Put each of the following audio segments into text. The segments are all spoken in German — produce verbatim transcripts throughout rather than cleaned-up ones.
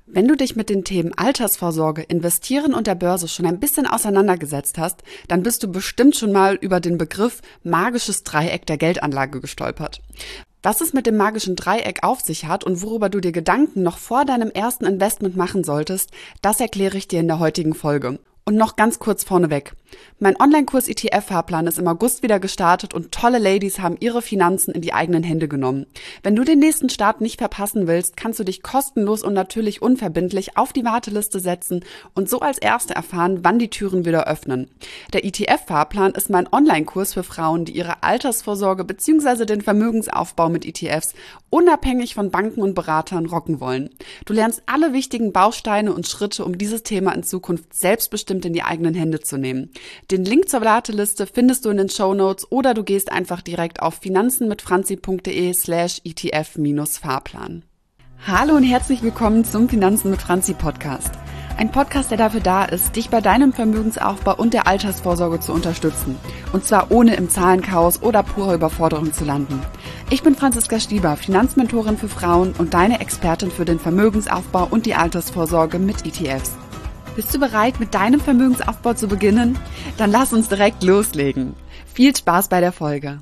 Wenn du dich mit den Themen Altersvorsorge, Investieren und der Börse schon ein bisschen auseinandergesetzt hast, dann bist du bestimmt schon mal über den Begriff magisches Dreieck der Geldanlage gestolpert. Was es mit dem magischen Dreieck auf sich hat und worüber du dir Gedanken noch vor deinem ersten Investment machen solltest, das erkläre ich dir in der heutigen Folge. Und noch ganz kurz vorneweg. Mein Online-Kurs E T F-Fahrplan ist im August wieder gestartet und tolle Ladies haben ihre Finanzen in die eigenen Hände genommen. Wenn du den nächsten Start nicht verpassen willst, kannst du dich kostenlos und natürlich unverbindlich auf die Warteliste setzen und so als Erste erfahren, wann die Türen wieder öffnen. Der E T F-Fahrplan ist mein Online-Kurs für Frauen, die ihre Altersvorsorge bzw. den Vermögensaufbau mit E T Fs unabhängig von Banken und Beratern rocken wollen. Du lernst alle wichtigen Bausteine und Schritte, um dieses Thema in Zukunft selbstbestimmt in die eigenen Hände zu nehmen. Den Link zur Warteliste findest du in den Shownotes oder du gehst einfach direkt auf finanzenmitfranzi.de slash ETF-Fahrplan. Hallo und herzlich willkommen zum Finanzen mit Franzi Podcast. Ein Podcast, der dafür da ist, dich bei deinem Vermögensaufbau und der Altersvorsorge zu unterstützen. Und zwar ohne im Zahlenchaos oder purer Überforderung zu landen. Ich bin Franziska Stieber, Finanzmentorin für Frauen und deine Expertin für den Vermögensaufbau und die Altersvorsorge mit E T Fs. Bist du bereit, mit deinem Vermögensaufbau zu beginnen? Dann lass uns direkt loslegen. Viel Spaß bei der Folge.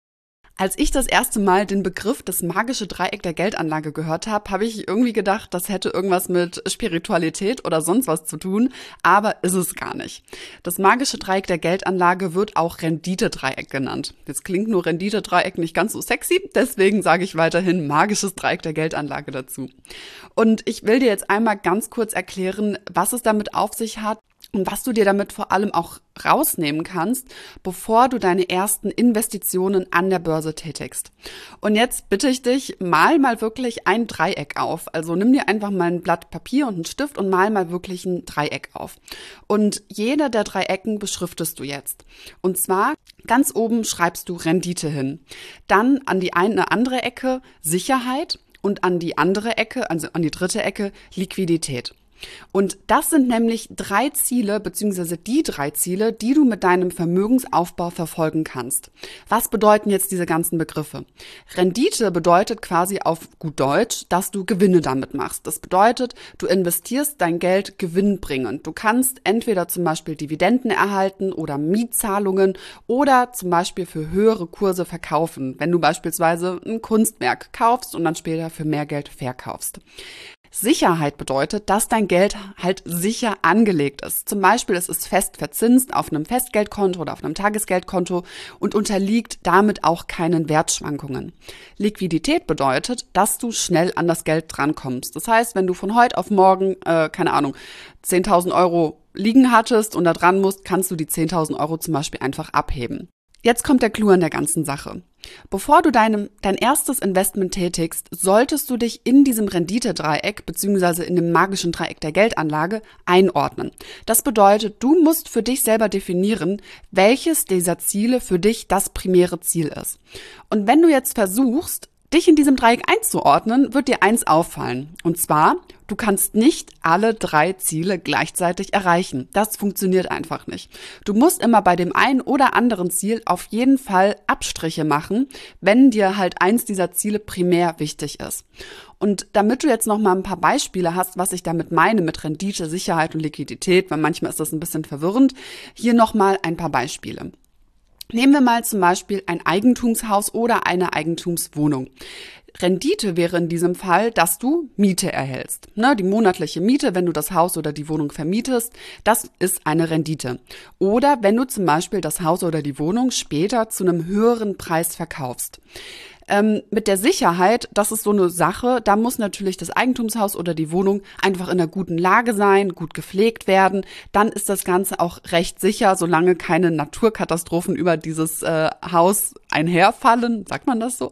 Als ich das erste Mal den Begriff das magische Dreieck der Geldanlage gehört habe, habe ich irgendwie gedacht, das hätte irgendwas mit Spiritualität oder sonst was zu tun, aber ist es gar nicht. Das magische Dreieck der Geldanlage wird auch Renditedreieck genannt. Jetzt klingt nur Renditedreieck nicht ganz so sexy, deswegen sage ich weiterhin magisches Dreieck der Geldanlage dazu. Und ich will dir jetzt einmal ganz kurz erklären, was es damit auf sich hat und was du dir damit vor allem auch rausnehmen kannst, bevor du deine ersten Investitionen an der Börse tätigst. Und jetzt bitte ich dich, mal mal wirklich ein Dreieck auf. Also nimm dir einfach mal ein Blatt Papier und einen Stift und mal mal wirklich ein Dreieck auf. Und jede der Dreiecken beschriftest du jetzt. Und zwar ganz oben schreibst du Rendite hin. Dann an die eine andere Ecke Sicherheit und an die andere Ecke, also an die dritte Ecke Liquidität. Und das sind nämlich drei Ziele, beziehungsweise die drei Ziele, die du mit deinem Vermögensaufbau verfolgen kannst. Was bedeuten jetzt diese ganzen Begriffe? Rendite bedeutet quasi auf gut Deutsch, dass du Gewinne damit machst. Das bedeutet, du investierst dein Geld gewinnbringend. Du kannst entweder zum Beispiel Dividenden erhalten oder Mietzahlungen oder zum Beispiel für höhere Kurse verkaufen, wenn du beispielsweise ein Kunstwerk kaufst und dann später für mehr Geld verkaufst. Sicherheit bedeutet, dass dein Geld halt sicher angelegt ist. Zum Beispiel es ist fest verzinst auf einem Festgeldkonto oder auf einem Tagesgeldkonto und unterliegt damit auch keinen Wertschwankungen. Liquidität bedeutet, dass du schnell an das Geld drankommst. Das heißt, wenn du von heute auf morgen, äh, keine Ahnung, zehntausend Euro liegen hattest und da dran musst, kannst du die zehntausend Euro zum Beispiel einfach abheben. Jetzt kommt der Clou an der ganzen Sache. Bevor du deinem, dein erstes Investment tätigst, solltest du dich in diesem Renditedreieck bzw. in dem magischen Dreieck der Geldanlage einordnen. Das bedeutet, du musst für dich selber definieren, welches dieser Ziele für dich das primäre Ziel ist. Und wenn du jetzt versuchst, dich in diesem Dreieck einzuordnen, wird dir eins auffallen. Und zwar, du kannst nicht alle drei Ziele gleichzeitig erreichen. Das funktioniert einfach nicht. Du musst immer bei dem einen oder anderen Ziel auf jeden Fall Abstriche machen, wenn dir halt eins dieser Ziele primär wichtig ist. Und damit du jetzt noch mal ein paar Beispiele hast, was ich damit meine mit Rendite, Sicherheit und Liquidität, weil manchmal ist das ein bisschen verwirrend, hier noch mal ein paar Beispiele. Nehmen wir mal zum Beispiel ein Eigentumshaus oder eine Eigentumswohnung. Rendite wäre in diesem Fall, dass du Miete erhältst. Ne, die monatliche Miete, wenn du das Haus oder die Wohnung vermietest, das ist eine Rendite. Oder wenn du zum Beispiel das Haus oder die Wohnung später zu einem höheren Preis verkaufst. Ähm, mit der Sicherheit, das ist so eine Sache, da muss natürlich das Eigentumshaus oder die Wohnung einfach in einer guten Lage sein, gut gepflegt werden. Dann ist das Ganze auch recht sicher, solange keine Naturkatastrophen über dieses äh, Haus einherfallen. Sagt man das so?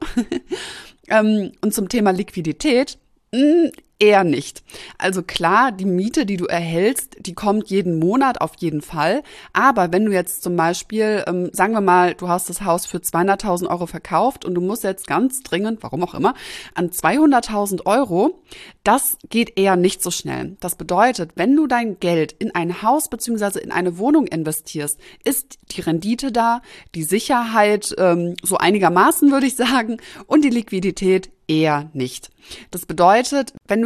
ähm, und zum Thema Liquidität, mh, eher nicht. Also klar, die Miete, die du erhältst, die kommt jeden Monat auf jeden Fall. Aber wenn du jetzt zum Beispiel, ähm, sagen wir mal, du hast das Haus für zweihunderttausend Euro verkauft und du musst jetzt ganz dringend, warum auch immer, an zweihunderttausend Euro, das geht eher nicht so schnell. Das bedeutet, wenn du dein Geld in ein Haus bzw. in eine Wohnung investierst, ist die Rendite da, die Sicherheit ähm, so einigermaßen, würde ich sagen, und die Liquidität eher nicht. Das bedeutet, wenn du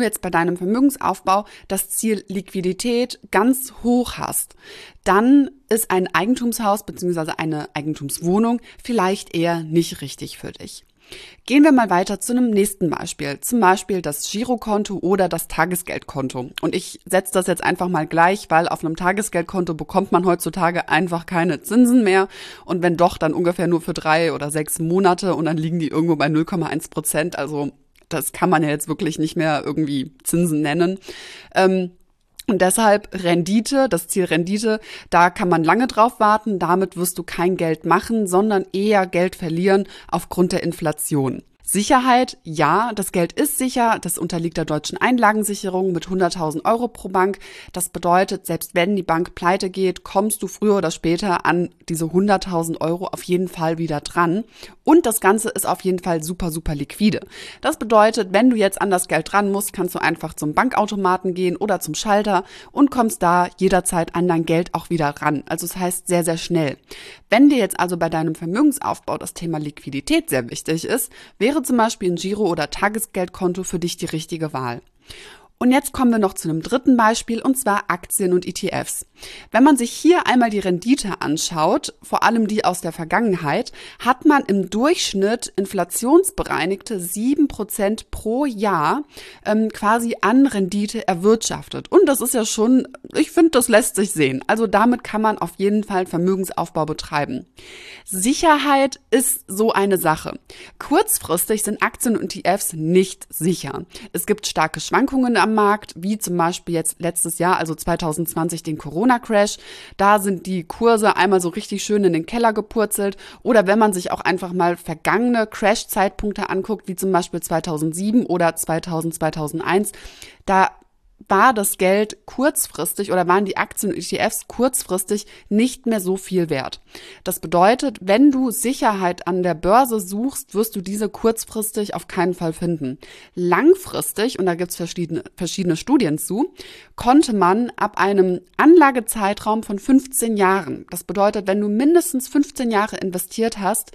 jetzt bei deinem Vermögensaufbau das Ziel Liquidität ganz hoch hast, dann ist ein Eigentumshaus bzw. eine Eigentumswohnung vielleicht eher nicht richtig für dich. Gehen wir mal weiter zu einem nächsten Beispiel, zum Beispiel das Girokonto oder das Tagesgeldkonto. Und ich setze das jetzt einfach mal gleich, weil auf einem Tagesgeldkonto bekommt man heutzutage einfach keine Zinsen mehr. Und wenn doch, dann ungefähr nur für drei oder sechs Monate und dann liegen die irgendwo bei null Komma eins Prozent. Also das kann man ja jetzt wirklich nicht mehr irgendwie Zinsen nennen. Ähm, Und deshalb Rendite, das Ziel Rendite, da kann man lange drauf warten. Damit wirst du kein Geld machen, sondern eher Geld verlieren aufgrund der Inflation. Sicherheit, ja, das Geld ist sicher, das unterliegt der deutschen Einlagensicherung mit hunderttausend Euro pro Bank. Das bedeutet, selbst wenn die Bank pleite geht, kommst du früher oder später an diese hunderttausend Euro auf jeden Fall wieder dran. Und das Ganze ist auf jeden Fall super, super liquide. Das bedeutet, wenn du jetzt an das Geld dran musst, kannst du einfach zum Bankautomaten gehen oder zum Schalter und kommst da jederzeit an dein Geld auch wieder ran. Also das heißt sehr, sehr schnell. Wenn dir jetzt also bei deinem Vermögensaufbau das Thema Liquidität sehr wichtig ist, wäre zum Beispiel ein Giro- oder Tagesgeldkonto für dich die richtige Wahl. Und jetzt kommen wir noch zu einem dritten Beispiel, und zwar Aktien und E T Fs. Wenn man sich hier einmal die Rendite anschaut, vor allem die aus der Vergangenheit, hat man im Durchschnitt inflationsbereinigte sieben Prozent pro Jahr ähm, quasi an Rendite erwirtschaftet. Und das ist ja schon, ich finde, das lässt sich sehen. Also damit kann man auf jeden Fall Vermögensaufbau betreiben. Sicherheit ist so eine Sache. Kurzfristig sind Aktien und E T Fs nicht sicher. Es gibt starke Schwankungen am Markt, wie zum Beispiel jetzt letztes Jahr, also zwanzig zwanzig, den Corona-Crash. Da sind die Kurse einmal so richtig schön in den Keller gepurzelt. Oder wenn man sich auch einfach mal vergangene Crash-Zeitpunkte anguckt, wie zum Beispiel zweitausendsieben oder zweitausend, zweitausendeins, da war das Geld kurzfristig oder waren die Aktien und E T Fs kurzfristig nicht mehr so viel wert. Das bedeutet, wenn du Sicherheit an der Börse suchst, wirst du diese kurzfristig auf keinen Fall finden. Langfristig, und da gibt es verschiedene, verschiedene Studien zu, konnte man ab einem Anlagezeitraum von fünfzehn Jahren, das bedeutet, wenn du mindestens fünfzehn Jahre investiert hast,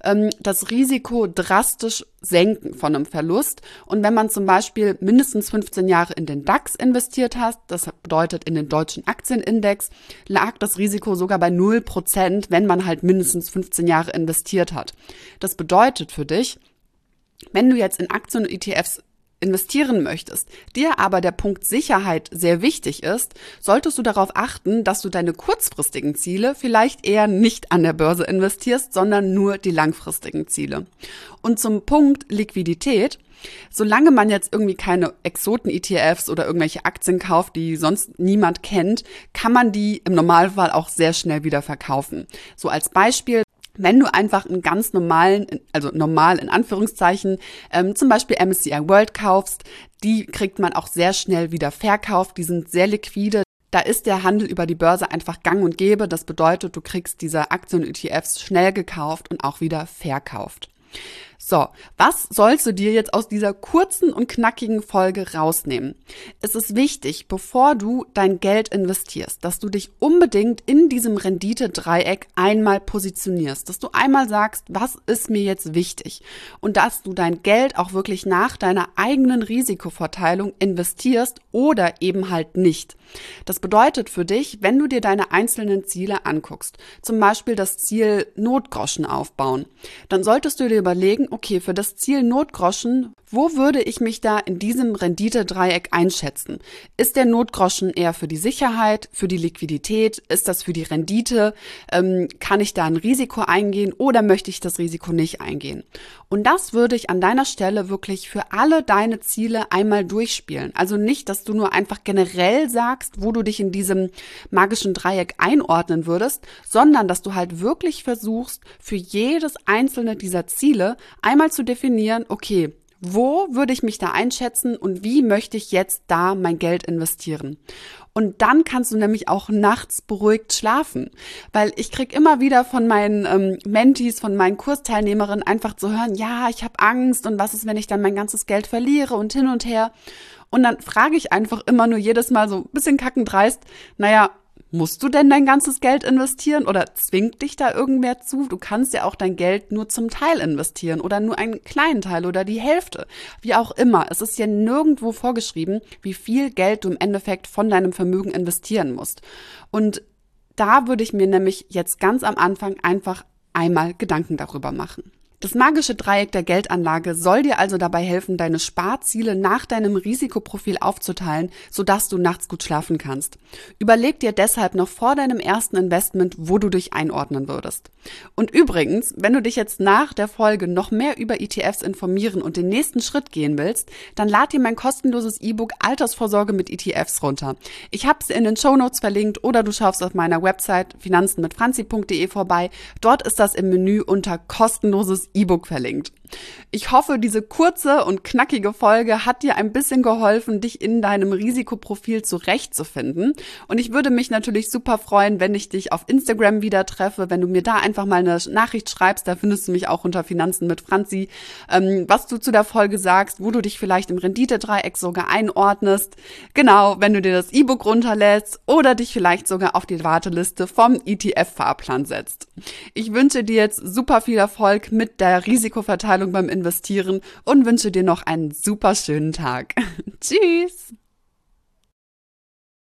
das Risiko drastisch senken von einem Verlust. Und wenn man zum Beispiel mindestens fünfzehn Jahre in den DAX investiert hat, das bedeutet in den deutschen Aktienindex, lag das Risiko sogar bei null Prozent, wenn man halt mindestens fünfzehn Jahre investiert hat. Das bedeutet für dich, wenn du jetzt in Aktien und E T Fs investieren möchtest, dir aber der Punkt Sicherheit sehr wichtig ist, solltest du darauf achten, dass du deine kurzfristigen Ziele vielleicht eher nicht an der Börse investierst, sondern nur die langfristigen Ziele. Und zum Punkt Liquidität: Solange man jetzt irgendwie keine Exoten-E T Fs oder irgendwelche Aktien kauft, die sonst niemand kennt, kann man die im Normalfall auch sehr schnell wieder verkaufen. So als Beispiel: Wenn du einfach einen ganz normalen, also normal in Anführungszeichen, ähm, zum Beispiel M S C I World kaufst, die kriegt man auch sehr schnell wieder verkauft, die sind sehr liquide. Da ist der Handel über die Börse einfach gang und gäbe. Das bedeutet, du kriegst diese Aktien und E T Fs schnell gekauft und auch wieder verkauft. So, was sollst du dir jetzt aus dieser kurzen und knackigen Folge rausnehmen? Es ist wichtig, bevor du dein Geld investierst, dass du dich unbedingt in diesem Rendite-Dreieck einmal positionierst, dass du einmal sagst, was ist mir jetzt wichtig, und dass du dein Geld auch wirklich nach deiner eigenen Risikoverteilung investierst oder eben halt nicht. Das bedeutet für dich, wenn du dir deine einzelnen Ziele anguckst, zum Beispiel das Ziel Notgroschen aufbauen, dann solltest du dir überlegen, okay, für das Ziel Notgroschen, wo würde ich mich da in diesem Rendite-Dreieck einschätzen? Ist der Notgroschen eher für die Sicherheit, für die Liquidität? Ist das für die Rendite? Ähm, kann ich da ein Risiko eingehen oder möchte ich das Risiko nicht eingehen? Und das würde ich an deiner Stelle wirklich für alle deine Ziele einmal durchspielen. Also nicht, dass du nur einfach generell sagst, wo du dich in diesem magischen Dreieck einordnen würdest, sondern dass du halt wirklich versuchst, für jedes einzelne dieser Ziele einmal zu definieren, okay, wo würde ich mich da einschätzen und wie möchte ich jetzt da mein Geld investieren? Und dann kannst du nämlich auch nachts beruhigt schlafen, weil ich krieg immer wieder von meinen ähm, Mentees, von meinen Kursteilnehmerinnen einfach zu hören, ja, ich habe Angst und was ist, wenn ich dann mein ganzes Geld verliere und hin und her. Und dann frage ich einfach immer nur jedes Mal so ein bisschen kackendreist, naja, Musst du denn dein ganzes Geld investieren oder zwingt dich da irgendwer zu? Du kannst ja auch dein Geld nur zum Teil investieren oder nur einen kleinen Teil oder die Hälfte. Wie auch immer, es ist ja nirgendwo vorgeschrieben, wie viel Geld du im Endeffekt von deinem Vermögen investieren musst. Und da würde ich mir nämlich jetzt ganz am Anfang einfach einmal Gedanken darüber machen. Das magische Dreieck der Geldanlage soll dir also dabei helfen, deine Sparziele nach deinem Risikoprofil aufzuteilen, sodass du nachts gut schlafen kannst. Überleg dir deshalb noch vor deinem ersten Investment, wo du dich einordnen würdest. Und übrigens, wenn du dich jetzt nach der Folge noch mehr über E T Fs informieren und den nächsten Schritt gehen willst, dann lad dir mein kostenloses E-Book Altersvorsorge mit E T Fs runter. Ich habe es in den Shownotes verlinkt oder du schaust auf meiner Website finanzen mit franzi punkt de vorbei. Dort ist das im Menü unter kostenloses E-Book verlinkt. Ich hoffe, diese kurze und knackige Folge hat dir ein bisschen geholfen, dich in deinem Risikoprofil zurechtzufinden. Und ich würde mich natürlich super freuen, wenn ich dich auf Instagram wieder treffe, wenn du mir da einfach mal eine Nachricht schreibst. Da findest du mich auch unter Finanzen mit Franzi, ähm, was du zu der Folge sagst, wo du dich vielleicht im Renditedreieck sogar einordnest. Genau, wenn du dir das E-Book runterlädst oder dich vielleicht sogar auf die Warteliste vom E T F-Fahrplan setzt. Ich wünsche dir jetzt super viel Erfolg mit der Risikoverteilung beim Investieren und wünsche dir noch einen super schönen Tag. Tschüss!